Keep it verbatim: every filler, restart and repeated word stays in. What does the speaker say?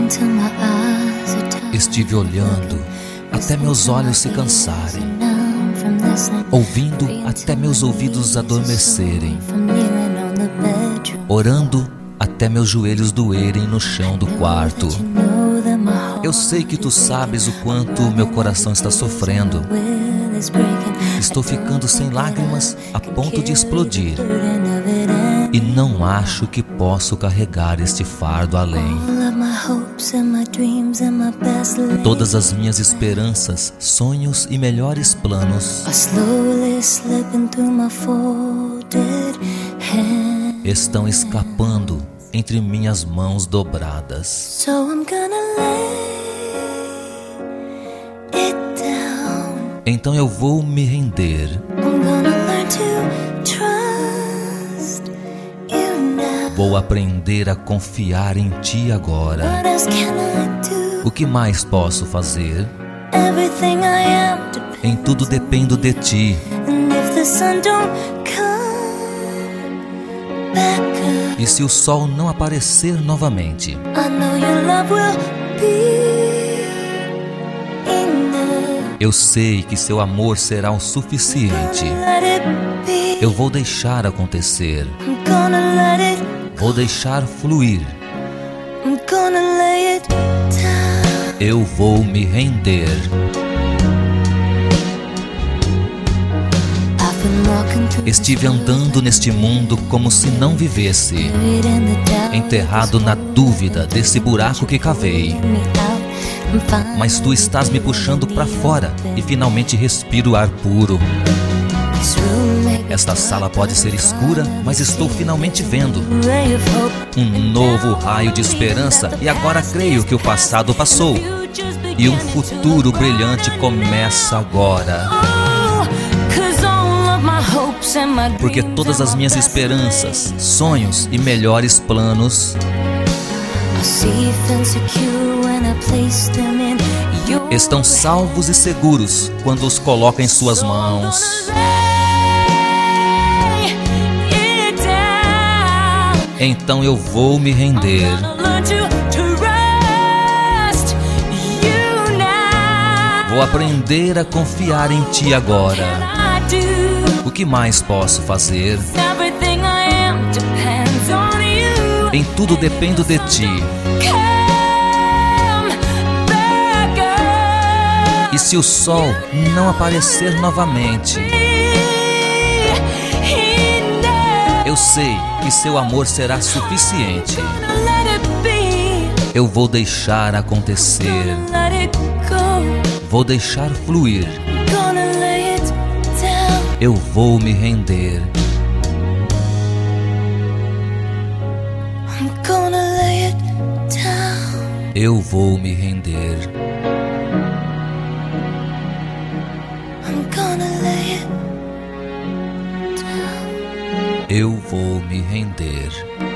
Estive olhando até meus olhos se cansarem, ouvindo até meus ouvidos adormecerem, orando até meus joelhos doerem no chão do quarto. Eu sei que tu sabes o quanto meu coração está sofrendo. Estou ficando sem lágrimas a ponto de explodir. E não acho que posso carregar este fardo além. Todas as minhas esperanças, sonhos e melhores planos estão escapando entre minhas mãos dobradas. Então eu vou me render. Vou aprender a confiar em ti agora. O que mais posso fazer? Em tudo dependo de ti. E se o sol não aparecer novamente, eu sei que seu amor será o suficiente. Eu vou deixar acontecer. Vou deixar fluir. Eu vou me render. Estive andando neste mundo como se não vivesse, enterrado na dúvida desse buraco que cavei. Mas tu estás me puxando para fora e finalmente respiro ar puro. Esta sala pode ser escura, mas estou finalmente vendo um novo raio de esperança, e agora creio que o passado passou e um futuro brilhante começa agora. Porque todas as minhas esperanças, sonhos e melhores planos estão salvos e seguros quando os coloca em suas mãos. Então eu vou me render. Vou aprender a confiar em ti agora. O que mais posso fazer? Em tudo dependo de ti. E se o sol não aparecer novamente, eu sei que seu amor será suficiente. Eu vou deixar acontecer. Vou deixar fluir. Eu vou me render. Eu vou me render. Eu vou me render.